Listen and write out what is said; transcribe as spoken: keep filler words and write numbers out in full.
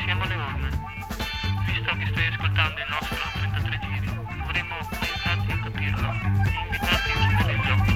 siamo alle urne. Visto che stai ascoltando il nostro trentatré giri, vorremmo aiutarti a capirlo e invitarti a usare il gioco.